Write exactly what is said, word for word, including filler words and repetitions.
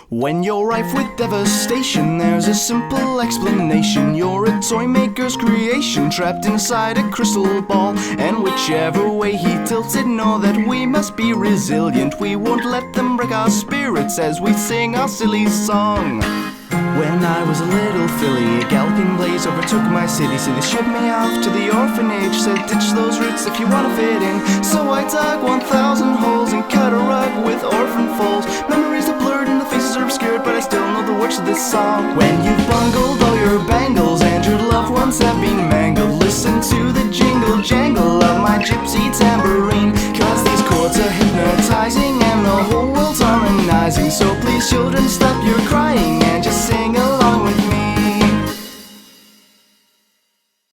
When you're rife with devastation, there's a simple explanation. You're a toy maker's creation, trapped inside a crystal ball. And whichever way he tilts it, know that we must be resilient. We won't let them break our spirits as we sing our silly song. When I was a little filly, a galloping blaze overtook my city. So they shipped me off to the orphanage, said ditch those roots if you wanna fit in. So I dug one thousand holes and cut a rug with orphan foals. Memories are blurred and the faces are obscured, but I still know the words of this song. When you've bungled all your bangles and your loved ones have been mangled, listen to the jingle jangle of my gypsy tambourine. Cause these chords are hypnotizing and the whole world's harmonizing. So please children, stop your crying and just